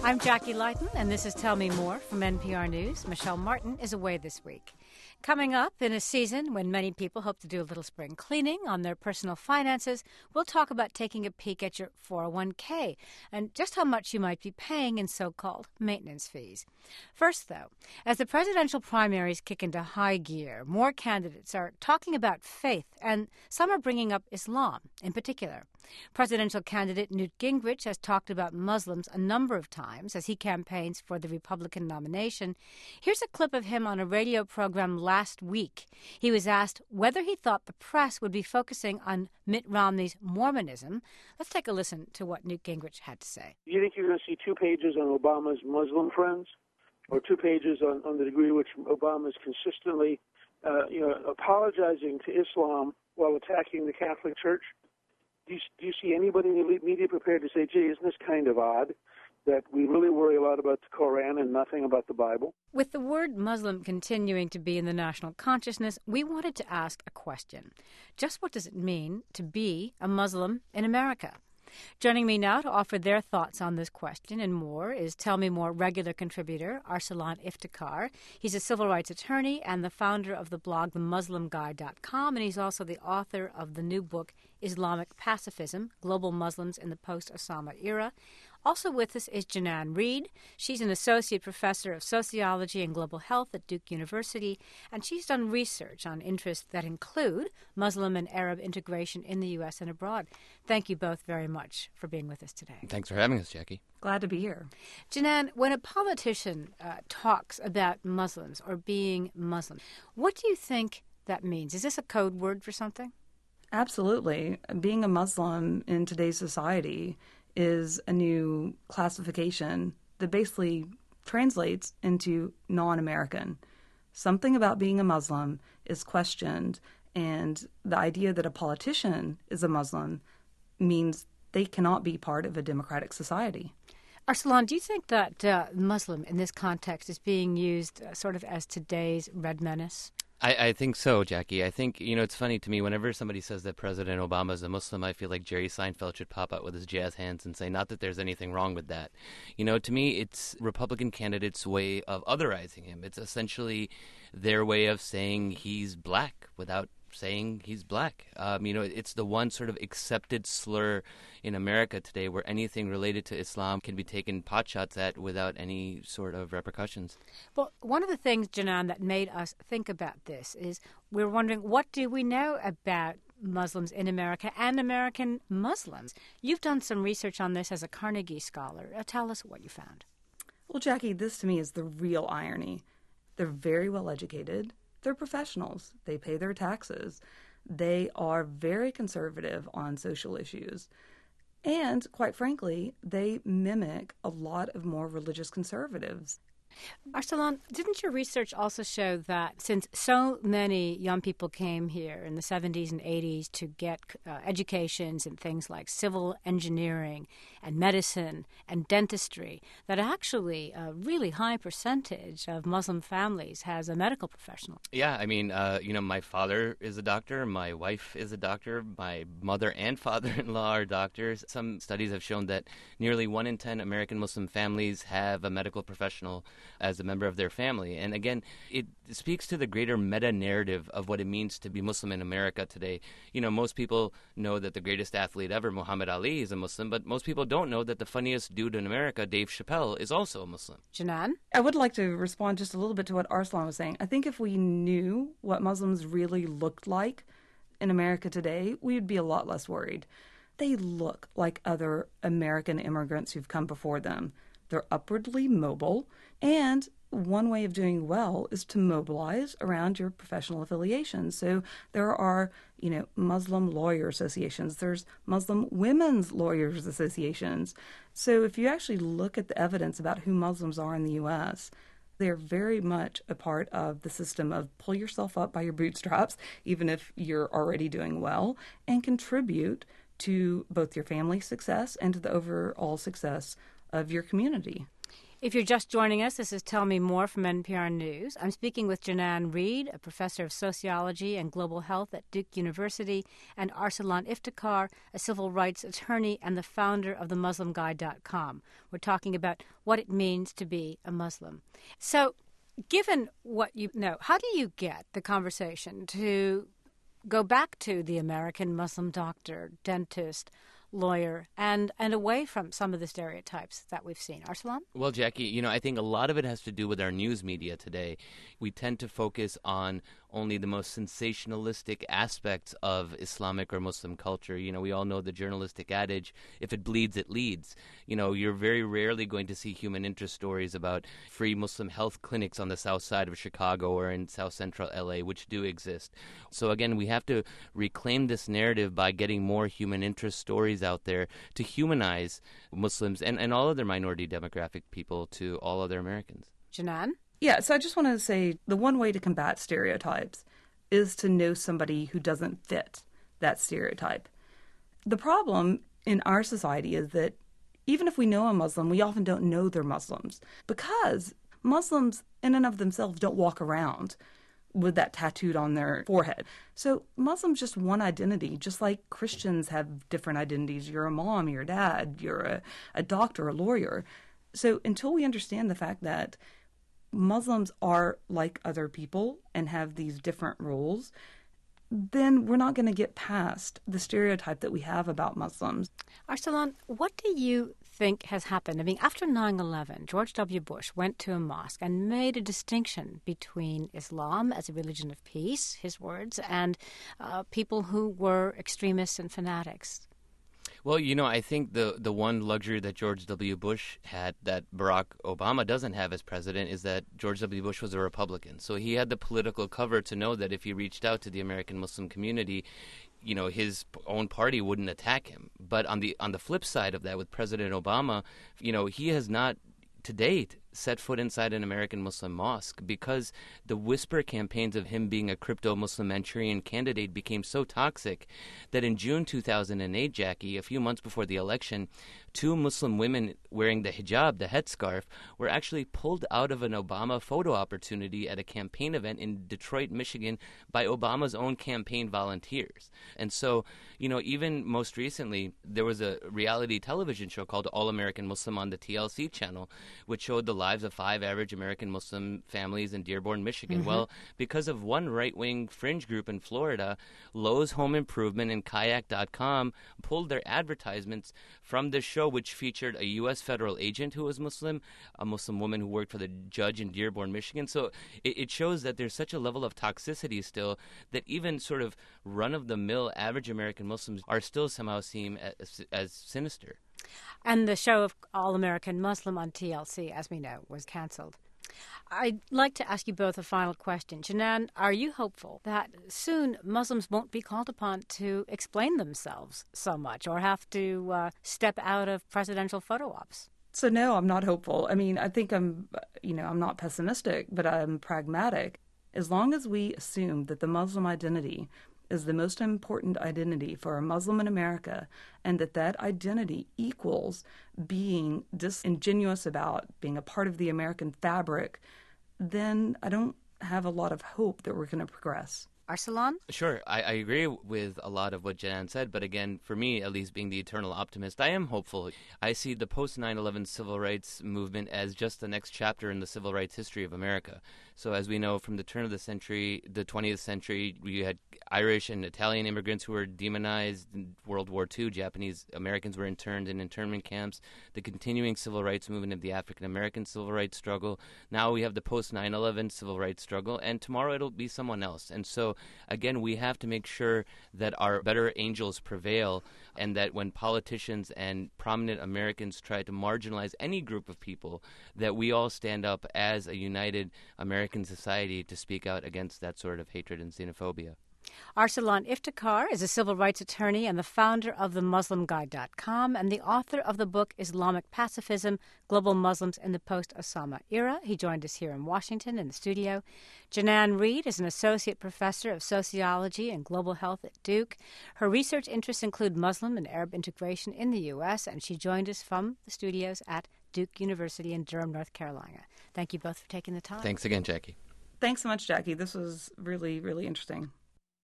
I'm Jackie Lighton, and this is Tell Me More from NPR News. Michelle Martin is away this week. Coming up in a season when many people hope to do a little spring cleaning on their personal finances, we'll talk about taking a peek at your 401k and just how much you might be paying in so-called maintenance fees. First, though, as the presidential primaries kick into high gear, more candidates are talking about faith, and some are bringing up Islam in particular. Presidential candidate Newt Gingrich has talked about Muslims a number of times as he campaigns for the Republican nomination. Here's a clip of him on a radio program last week. He was asked whether he thought the press would be focusing on Mitt Romney's Mormonism. Let's take a listen to what Newt Gingrich had to say. Do you think you're going to see 2 pages on Obama's Muslim friends, or 2 pages on the degree to which Obama is consistently apologizing to Islam while attacking the Catholic Church? Do you see anybody in the elite media prepared to say, gee, isn't this kind of odd that we really worry a lot about the Koran and nothing about the Bible? With the word Muslim continuing to be in the national consciousness, we wanted to ask a question. Just what does it mean to be a Muslim in America? Joining me now to offer their thoughts on this question and more is Tell Me More regular contributor Arsalan Iftikhar. He's a civil rights attorney and the founder of the blog TheMuslimGuy.com, and he's also the author of the new book Islamic Pacifism, Global Muslims in the Post-Osama Era. Also with us is Janan Reed. She's an associate professor of sociology and global health at Duke University, and she's done research on interests that include Muslim and Arab integration in the U.S. and abroad. Thank you both very much for being with us today. Thanks for having us, Jackie. Glad to be here. Janan, when a politician talks about Muslims or being Muslim, what do you think that means? Is this a code word for something? Absolutely. Being a Muslim in today's society is a new classification that basically translates into non-American. Something about being a Muslim is questioned, and the idea that a politician is a Muslim means they cannot be part of a democratic society. Arsalan, do you think that Muslim in this context is being used sort of as today's red menace? I think so, Jackie. I think, it's funny to me, whenever somebody says that President Obama is a Muslim, I feel like Jerry Seinfeld should pop out with his jazz hands and say, not that there's anything wrong with that. To me, it's Republican candidates' way of otherizing him. It's essentially their way of saying he's black without saying he's black. It's the one sort of accepted slur in America today where anything related to Islam can be taken potshots at without any sort of repercussions. Well, one of the things, Janan, that made us think about this is we're wondering, what do we know about Muslims in America and American Muslims? You've done some research on this as a Carnegie scholar. Tell us what you found. Well, Jackie, this to me is the real irony. They're very well educated. They're professionals. They pay their taxes. They are very conservative on social issues. And, quite frankly, they mimic a lot of more religious conservatives. Arsalan, didn't your research also show that since so many young people came here in the 70s and 80s to get educations in things like civil engineering and medicine and dentistry, that actually a really high percentage of Muslim families has a medical professional? Yeah, my father is a doctor, my wife is a doctor, my mother and father-in-law are doctors. Some studies have shown that nearly 1 in 10 American Muslim families have a medical professional as a member of their family. And again, it speaks to the greater meta-narrative of what it means to be Muslim in America today. Most people know that the greatest athlete ever, Muhammad Ali, is a Muslim, but most people don't know that the funniest dude in America, Dave Chappelle, is also a Muslim. Janan? I would like to respond just a little bit to what Arsalan was saying. I think if we knew what Muslims really looked like in America today, we would be a lot less worried. They look like other American immigrants who've come before them. They're upwardly mobile, and one way of doing well is to mobilize around your professional affiliations. So there are, Muslim lawyer associations. There's Muslim women's lawyers associations. So if you actually look at the evidence about who Muslims are in the U.S., they're very much a part of the system of pull yourself up by your bootstraps, even if you're already doing well, and contribute to both your family's success and to the overall success of your community. If you're just joining us, this is Tell Me More from NPR News. I'm speaking with Janan Reed, a professor of sociology and global health at Duke University, and Arsalan Iftikhar, a civil rights attorney and the founder of themuslimguide.com. We're talking about what it means to be a Muslim. So, given what you know, how do you get the conversation to go back to the American Muslim doctor, dentist, lawyer, and away from some of the stereotypes that we've seen? Arsalan? Well, Jackie, I think a lot of it has to do with our news media today. We tend to focus on only the most sensationalistic aspects of Islamic or Muslim culture. We all know the journalistic adage, if it bleeds, it leads. You're very rarely going to see human interest stories about free Muslim health clinics on the south side of Chicago or in south central LA, which do exist. So again, we have to reclaim this narrative by getting more human interest stories out there to humanize Muslims and all other minority demographic people to all other Americans. Janan? Yeah, so I just want to say the one way to combat stereotypes is to know somebody who doesn't fit that stereotype. The problem in our society is that even if we know a Muslim, we often don't know they're Muslims because Muslims in and of themselves don't walk around with that tattooed on their forehead. So Muslim's just one identity, just like Christians have different identities. You're a mom, you're a dad, you're a doctor, a lawyer. So until we understand the fact that Muslims are like other people and have these different roles, then we're not going to get past the stereotype that we have about Muslims. Arsalan, what do you think has happened? I mean, after 9/11, George W. Bush went to a mosque and made a distinction between Islam as a religion of peace, his words, and people who were extremists and fanatics. Well, I think the one luxury that George W. Bush had that Barack Obama doesn't have as president is that George W. Bush was a Republican. So he had the political cover to know that if he reached out to the American Muslim community, his own party wouldn't attack him. But on the flip side of that, with President Obama, he has not to date set foot inside an American Muslim mosque because the whisper campaigns of him being a crypto-Muslim Manchurian candidate became so toxic that in June 2008, Jackie, a few months before the election, 2 Muslim women wearing the hijab, the headscarf, were actually pulled out of an Obama photo opportunity at a campaign event in Detroit, Michigan by Obama's own campaign volunteers. And so, even most recently, there was a reality television show called All American Muslim on the TLC channel, which showed the lives of 5 average American Muslim families in Dearborn, Michigan. Mm-hmm. Well, because of one right-wing fringe group in Florida, Lowe's Home Improvement and Kayak.com pulled their advertisements from this show, which featured a U.S. federal agent who was Muslim, a Muslim woman who worked for the judge in Dearborn, Michigan. So it shows that there's such a level of toxicity still that even sort of run-of-the-mill average American Muslims are still somehow seen as sinister. And the show of All American Muslim on TLC, as we know, was canceled. I'd like to ask you both a final question. Janan, are you hopeful that soon Muslims won't be called upon to explain themselves so much or have to step out of presidential photo ops? So no, I'm not hopeful. I mean, I think I'm not pessimistic, but I'm pragmatic. As long as we assume that the Muslim identity is the most important identity for a Muslim in America, and that identity equals being disingenuous about being a part of the American fabric, then I don't have a lot of hope that we're going to progress. Arsalan? Sure. I agree with a lot of what Janan said, but again, for me, at least being the eternal optimist, I am hopeful. I see the post-9/11 civil rights movement as just the next chapter in the civil rights history of America. So as we know, from the turn of the century, the 20th century, we had Irish and Italian immigrants who were demonized in World War II. Japanese Americans were interned in internment camps. The continuing civil rights movement of the African-American civil rights struggle. Now we have the post-9/11 civil rights struggle, and tomorrow it'll be someone else. And so, again, we have to make sure that our better angels prevail, and that when politicians and prominent Americans try to marginalize any group of people, that we all stand up as a united American society to speak out against that sort of hatred and xenophobia. Arsalan Iftikhar is a civil rights attorney and the founder of themuslimguide.com and the author of the book Islamic Pacifism, Global Muslims in the Post-Osama Era. He joined us here in Washington in the studio. Janan Reed is an associate professor of sociology and global health at Duke. Her research interests include Muslim and Arab integration in the U.S., and she joined us from the studios at Duke University in Durham, North Carolina. Thank you both for taking the time. Thanks again, Jackie. Thanks so much, Jackie. This was really, really interesting.